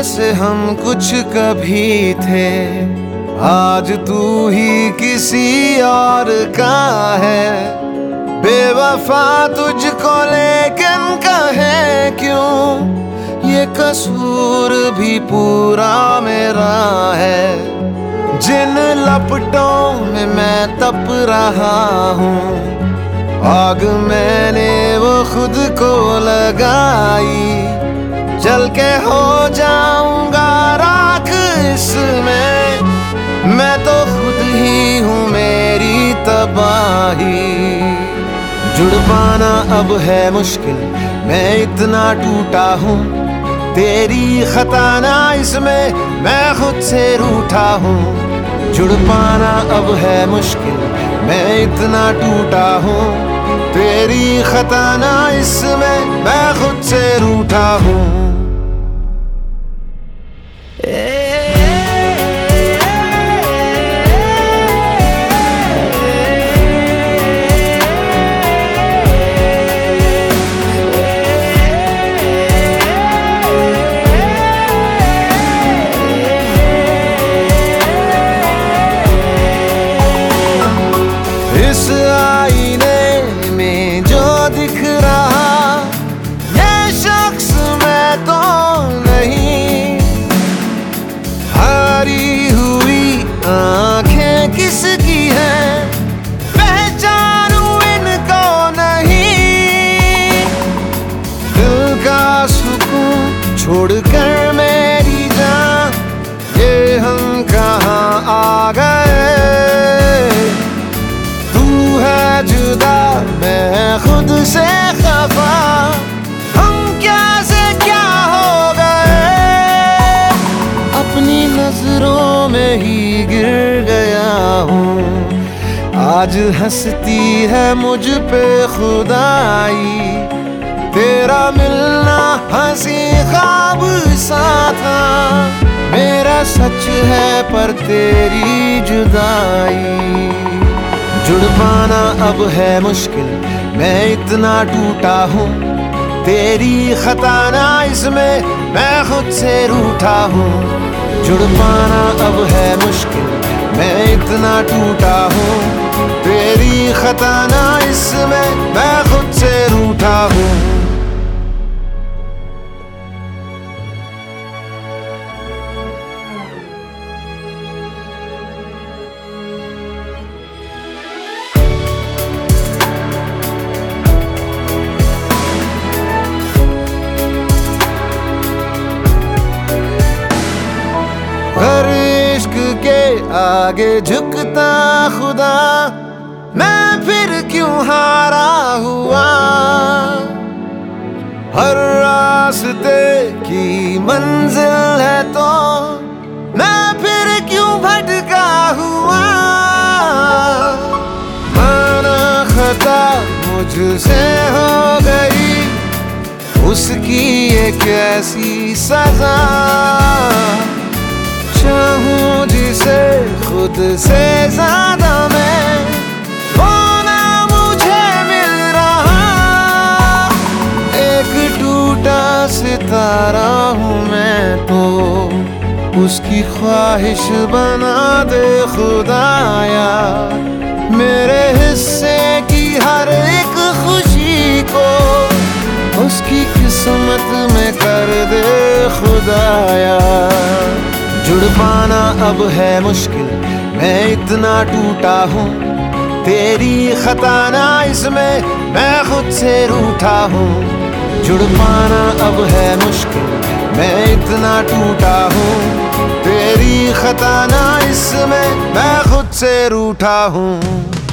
जैसे हम कुछ कभी थे, आज तू ही किसी और का है। बेवफा तुझको लेकिन कहे क्यों, ये कसूर भी पूरा मेरा है। जिन लपटों में मैं तप रहा हूँ, आग मैंने वो खुद को लगाई। जल के हो जाऊंगा राख इसमें, मैं तो खुद ही हूँ मेरी तबाही। जुड़ पाना अब है मुश्किल, मैं इतना टूटा हूँ। तेरी खता ना इसमें, मैं खुद से रूठा हूँ। जुड़ पाना अब है मुश्किल, मैं इतना टूटा हूँ। तेरी खता ना इसमें, मैं खुद से रूठा हूँ। इस आईने में जो दिख रहा, ये शख्स मैं तो नहीं। हारी हुई आंखें किसकी हैं, पहचानूं इनको नहीं। दिल का सुकून छोड़कर मेरी जान, ये हम कहाँ आ गए। जुदा मैं खुद से खफा, हम क्या से क्या हो गए। अपनी नजरों में ही गिर गया हूँ, आज हंसती है मुझ पे खुदाई। तेरा मिलना हंसी ख्वाब सा था, मेरा सच है पर तेरी जुदाई। जुड़ पाना अब है मुश्किल, मैं इतना टूटा हूँ। तेरी खता ना इसमें, मैं खुद से रूठा हूँ। जुड़ पाना अब है मुश्किल, मैं इतना टूटा हूँ। तेरी खता ना इसमें, मैं खुद से रूठा हूँ। इश्क के आगे झुकता खुदा, मैं फिर क्यों हारा हुआ। हर रास्ते की मंजिल है तो मैं फिर क्यों भटका हुआ। माना खता मुझसे हो गई, उसकी ये कैसी सजा। चाहूं जिसे खुद से ज्यादा मैं, वो ना मुझे मिल रहा। एक टूटा सितारा हूँ मैं तो, उसकी ख्वाहिश बना दे खुदाया। मेरे हिस्से की हर एक खुशी को उसकी किस्मत में कर दे खुदाया। जुड़ पाना अब है मुश्किल, मैं इतना टूटा हूँ। तेरी खता ना इसमें, मैं खुद से रूठा हूँ। जुड़ पाना अब है मुश्किल, मैं इतना टूटा हूँ। तेरी खता ना इसमें, मैं खुद से रूठा हूँ।